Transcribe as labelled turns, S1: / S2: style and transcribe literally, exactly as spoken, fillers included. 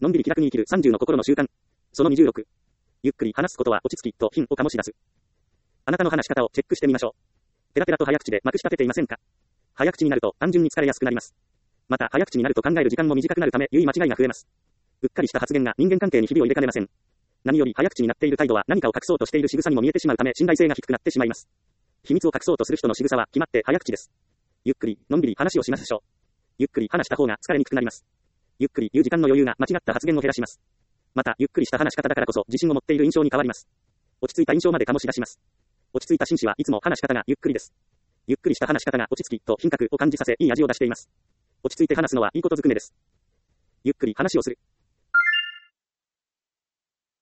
S1: のんびり気楽に生きるさんじゅうの心の習慣。そのにじゅうろく。ゆっくり話すことは落ち着きと品を醸し出す。あなたの話し方をチェックしてみましょう。ペラペラと早口でまくし立てていませんか？早口になると単純に疲れやすくなります。また早口になると考える時間も短くなるため言い間違いが増えます。うっかりした発言が人間関係にひびを入れかねません。何より早口になっている態度は何かを隠そうとしている仕草にも見えてしまうため信頼性が低くなってしまいます。秘密を隠そうとする人の仕草は決まって早口です。ゆっくり、のんびり話をしましょう。ゆっくり話した方が疲れにくくなります。ゆっくり言う時間の余裕が間違った発言を減らします。また、ゆっくりした話し方だからこそ自信を持っている印象に変わります。落ち着いた印象まで醸し出します。落ち着いた紳士はいつも話し方がゆっくりです。ゆっくりした話し方が落ち着きと品格を感じさせいい味を出しています。落ち着いて話すのはいいことずくめです。ゆっくり話をする。